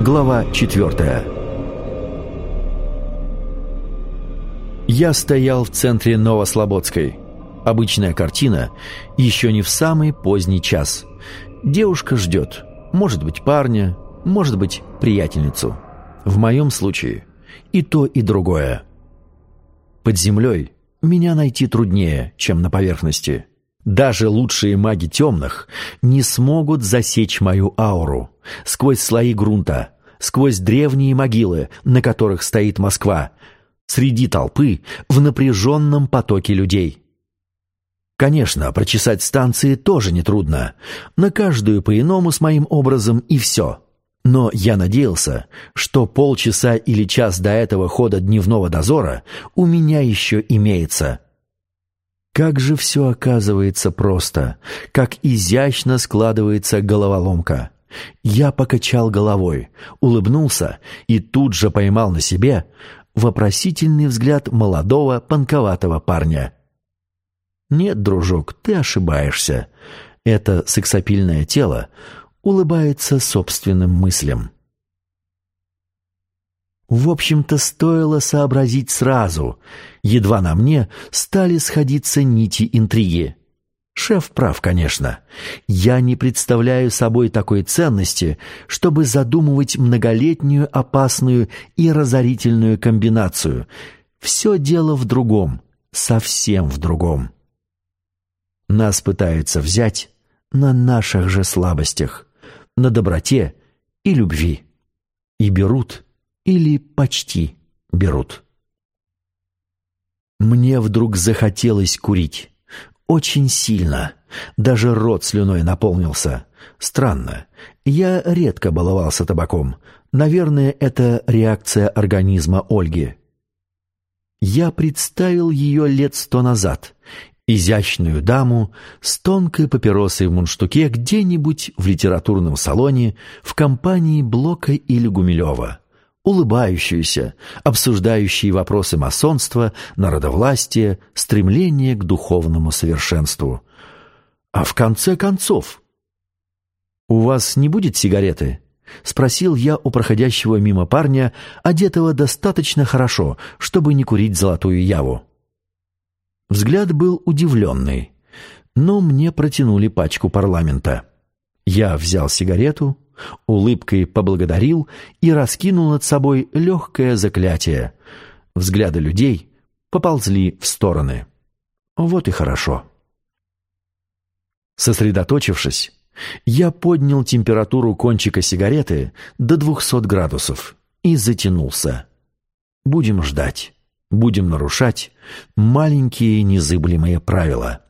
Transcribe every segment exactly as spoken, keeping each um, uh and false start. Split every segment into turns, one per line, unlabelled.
Глава четвертая. Я стоял в центре Новослободской. Обычная картина, еще не в самый поздний час. Девушка ждет, может быть, парня, может быть, приятельницу. В моем случае и то, и другое. Под землей меня найти труднее, чем на поверхности. Даже лучшие маги темных не смогут засечь мою ауру сквозь слои грунта, сквозь древние могилы, на которых стоит Москва, среди толпы в напряженном потоке людей. Конечно, прочесать станции тоже нетрудно, на каждую по-иному с моим образом и все. Но я надеялся, что полчаса или час до этого хода дневного дозора у меня еще имеется. Как же все оказывается просто, как изящно складывается головоломка. Я покачал головой, улыбнулся и тут же поймал на себе вопросительный взгляд молодого панковатого парня. Нет, дружок, ты ошибаешься. Это сексапильное тело улыбается собственным мыслям. В общем-то, стоило сообразить сразу. Едва на мне стали сходиться нити интриги. Шеф прав, конечно. Я не представляю собой такой ценности, чтобы задумывать многолетнюю опасную и разорительную комбинацию. Все дело в другом, совсем в другом. Нас пытаются взять на наших же слабостях, на доброте и любви. И берут, или почти берут. Мне вдруг захотелось курить. Очень сильно. Даже рот слюной наполнился. Странно. Я редко баловался табаком. Наверное, это реакция организма Ольги. Я представил ее лет сто назад. Изящную даму с тонкой папиросой в мундштуке где-нибудь в литературном салоне в компании Блока или Гумилева. Улыбающуюся, обсуждающие вопросы масонства, народовластия, стремление к духовному совершенству. А в конце концов... «У вас не будет сигареты?» — спросил я у проходящего мимо парня, одетого достаточно хорошо, чтобы не курить золотую яву. Взгляд был удивленный, но мне протянули пачку парламента. Я взял сигарету, улыбкой поблагодарил и раскинул над собой легкое заклятие. Взгляды людей поползли в стороны. Вот и хорошо. Сосредоточившись, я поднял температуру кончика сигареты до двухсот градусов и затянулся. Будем ждать, будем нарушать маленькие незыблемые правила.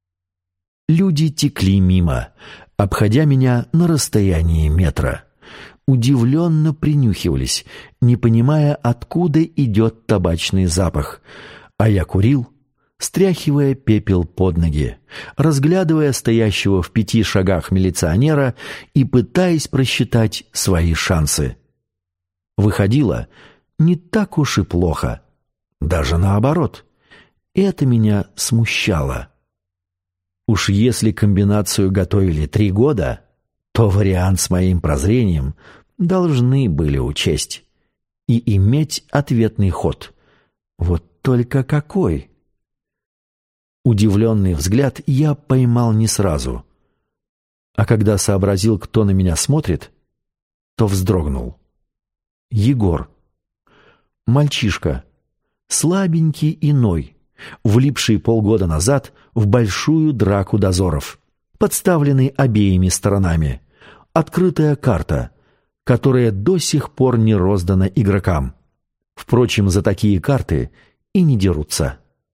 Люди текли мимо, обходя меня на расстоянии метра. Удивленно принюхивались, не понимая, откуда идет табачный запах. А я курил, стряхивая пепел под ноги, разглядывая стоящего в пяти шагах милиционера и пытаясь просчитать свои шансы. Выходило не так уж и плохо. Даже наоборот. Это меня смущало. Уж если комбинацию готовили три года, то вариант с моим прозрением должны были учесть и иметь ответный ход. Вот только какой? Удивленный взгляд я поймал не сразу, а когда сообразил, кто на меня смотрит, то вздрогнул. Егор. Мальчишка, слабенький иной, влипший полгода назад в большую драку дозоров, подставленный обеими сторонами, открытая карта, которая до сих пор не роздана игрокам. Впрочем, за такие карты и не дерутся.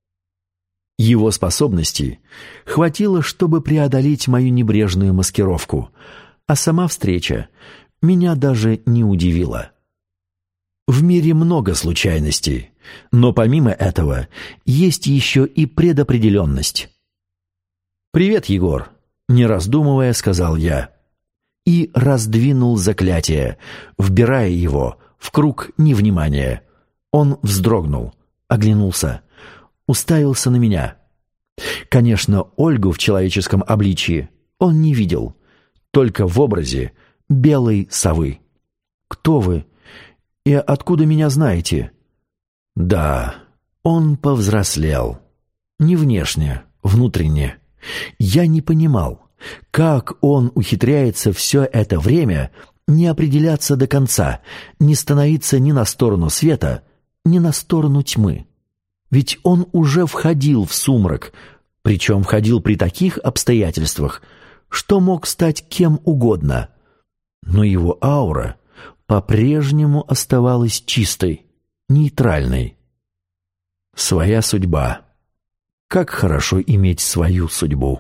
Его способностей хватило, чтобы преодолеть мою небрежную маскировку, а сама встреча меня даже не удивила. В мире много случайностей, но помимо этого есть еще и предопределенность. «Привет, Егор», — не раздумывая, сказал я. И раздвинул заклятие, вбирая его в круг невнимания. Он вздрогнул, оглянулся, уставился на меня. Конечно, Ольгу в человеческом обличии он не видел, только в образе белой совы. Кто вы? И откуда меня знаете?» Да, он повзрослел. Не внешне, внутренне. Я не понимал, как он ухитряется все это время не определяться до конца, не становиться ни на сторону света, ни на сторону тьмы. Ведь он уже входил в сумрак, причем входил при таких обстоятельствах, что мог стать кем угодно. Но его аура по-прежнему оставалась чистой, нейтральной. Своя судьба. Как хорошо иметь свою судьбу.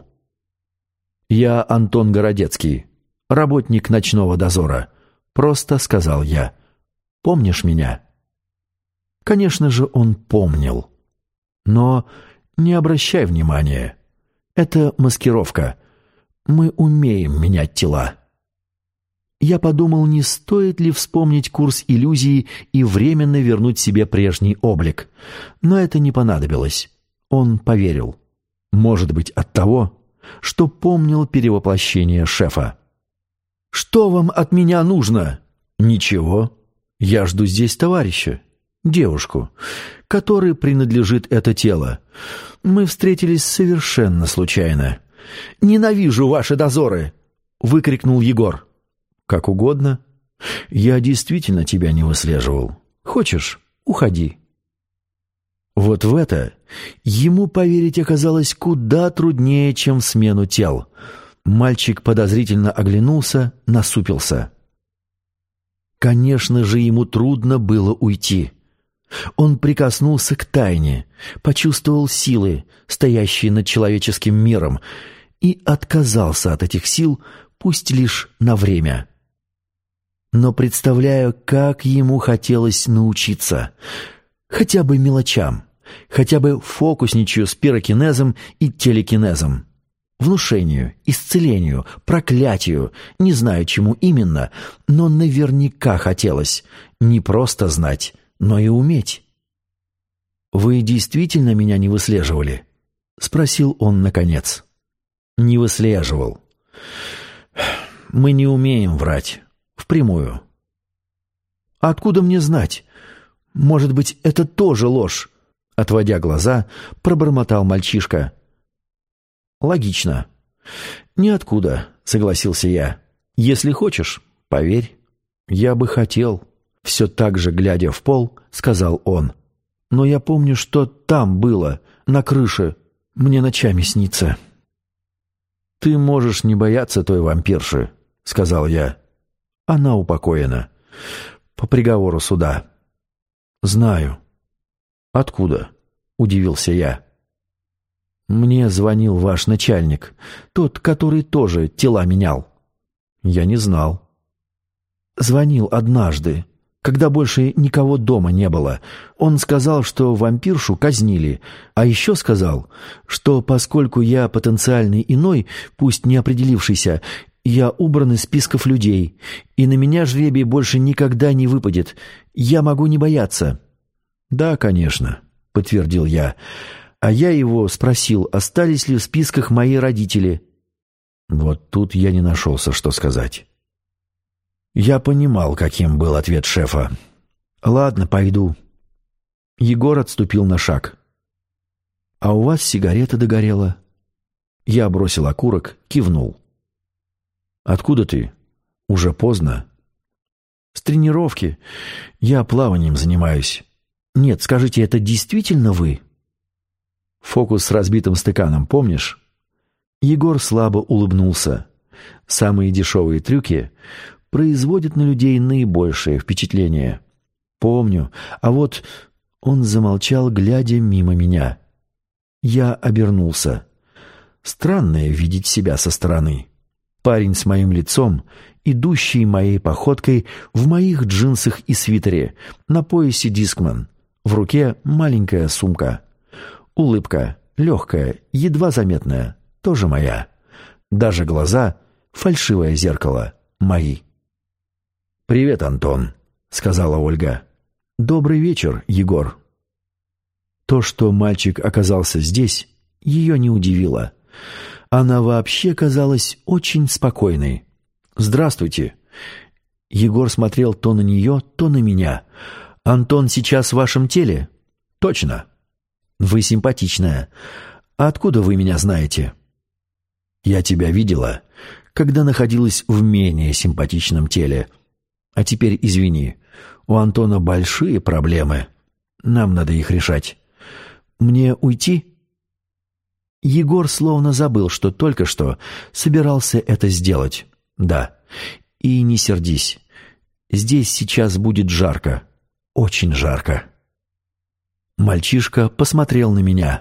«Я Антон Городецкий, работник ночного дозора», — просто сказал я. «Помнишь меня?» Конечно же, он помнил. Но не обращай внимания. Это маскировка. Мы умеем менять тела. Я подумал, не стоит ли вспомнить курс иллюзии и временно вернуть себе прежний облик. Но это не понадобилось. Он поверил. Может быть, от того, что помнил перевоплощение шефа. «Что вам от меня нужно?» «Ничего. Я жду здесь товарища, девушку, которой принадлежит это тело. Мы встретились совершенно случайно». «Ненавижу ваши дозоры!» — выкрикнул Егор. «Как угодно. Я действительно тебя не выслеживал. Хочешь, уходи». Вот в это ему поверить оказалось куда труднее, чем в смену тел. Мальчик подозрительно оглянулся, насупился. Конечно же, ему трудно было уйти. Он прикоснулся к тайне, почувствовал силы, стоящие над человеческим миром, и отказался от этих сил, пусть лишь на время. Но представляю, как ему хотелось научиться, хотя бы мелочам, хотя бы фокусничаю с пирокинезом и телекинезом, внушению, исцелению, проклятию, не знаю чему именно, но наверняка хотелось не просто знать, но и уметь. «Вы действительно меня не выслеживали?» — спросил он наконец. «Не выслеживал. Мы не умеем врать. Впрямую». «Откуда мне знать? Может быть, это тоже ложь?» Отводя глаза, пробормотал мальчишка. «Логично. Ниоткуда», — согласился я. «Если хочешь, поверь». «Я бы хотел», — все так же, глядя в пол, сказал он. «Но я помню, что там было, на крыше. Мне ночами снится». «Ты можешь не бояться той вампирши», — сказал я. «Она упокоена. По приговору суда». «Знаю». «Откуда?» — удивился я. «Мне звонил ваш начальник, тот, который тоже тела менял». «Я не знал». «Звонил однажды, когда больше никого дома не было. Он сказал, что вампиршу казнили, а еще сказал, что поскольку я потенциальный иной, пусть не определившийся, я убран из списков людей, и на меня жребий больше никогда не выпадет. Я могу не бояться». «Да, конечно», — подтвердил я. А я его спросил, остались ли в списках мои родители. Вот тут я не нашелся, что сказать. Я понимал, каким был ответ шефа. «Ладно, пойду». Егор отступил на шаг. «А у вас сигарета догорела?» Я бросил окурок, кивнул. «Откуда ты? Уже поздно». «С тренировки. Я плаванием занимаюсь». «Нет, скажите, это действительно вы?» «Фокус с разбитым стаканом, помнишь?» Егор слабо улыбнулся. «Самые дешевые трюки производят на людей наибольшее впечатление». «Помню. А вот...» Он замолчал, глядя мимо меня. Я обернулся. Странное видеть себя со стороны. Парень с моим лицом, идущий моей походкой в моих джинсах и свитере, на поясе дискман. В руке маленькая сумка. Улыбка, легкая, едва заметная, тоже моя. Даже глаза, фальшивое зеркало, мои. «Привет, Антон», — сказала Ольга. «Добрый вечер, Егор». То, что мальчик оказался здесь, ее не удивило. Она вообще казалась очень спокойной. «Здравствуйте. Егор смотрел то на нее, то на меня. «Антон сейчас в вашем теле?» «Точно. Вы симпатичная. А откуда вы меня знаете?» «Я тебя видела, когда находилась в менее симпатичном теле. А теперь извини, у Антона большие проблемы. Нам надо их решать. Мне уйти?» Егор словно забыл, что только что собирался это сделать. «Да. И не сердись. Здесь сейчас будет жарко. Очень жарко». Мальчишка посмотрел на меня.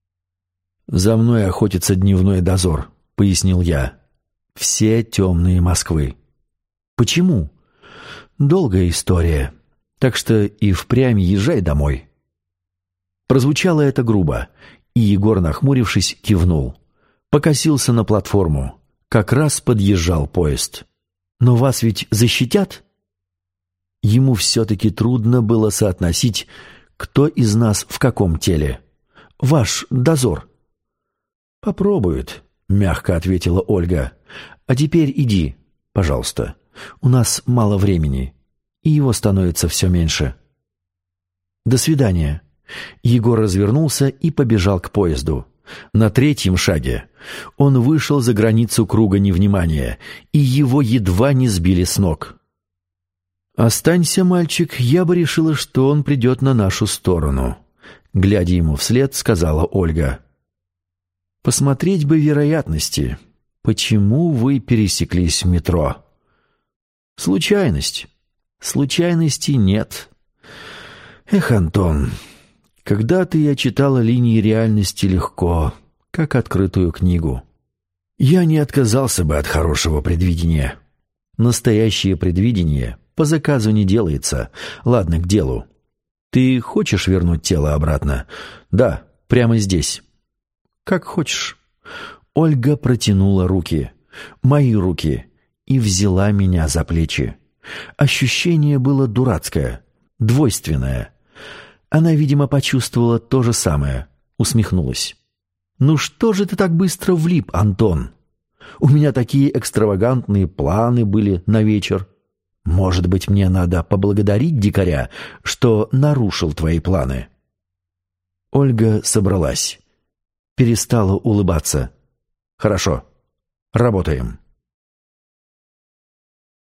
«За мной охотится дневной дозор», — пояснил я. «Все темные Москвы». «Почему?» «Долгая история. Так что и впрямь езжай домой». Прозвучало это грубо, и Егор, нахмурившись, кивнул. Покосился на платформу. Как раз подъезжал поезд. «Но вас ведь защитят?» Ему все-таки трудно было соотносить, кто из нас в каком теле. «Ваш дозор». «Попробуют», — мягко ответила Ольга. «А теперь иди, пожалуйста. У нас мало времени, и его становится все меньше». «До свидания». Егор развернулся и побежал к поезду. На третьем шаге он вышел за границу круга невнимания, и его едва не сбили с ног. «Останься, мальчик, я бы решила, что он придет на нашу сторону», — глядя ему вслед, сказала Ольга. «Посмотреть бы вероятности. Почему вы пересеклись в метро?» «Случайность. Случайности нет. Эх, Антон, когда-то я читала линии реальности легко, как открытую книгу. Я не отказался бы от хорошего предвидения. Настоящее предвидение по заказу не делается. Ладно, к делу. Ты хочешь вернуть тело обратно?» «Да, прямо здесь». «Как хочешь». Ольга протянула руки, мои руки, и взяла меня за плечи. Ощущение было дурацкое, двойственное. Она, видимо, почувствовала то же самое, усмехнулась. «Ну что же ты так быстро влип, Антон? У меня такие экстравагантные планы были на вечер. Может быть, мне надо поблагодарить дикаря, что нарушил твои планы?» Ольга собралась, перестала улыбаться. «Хорошо, работаем».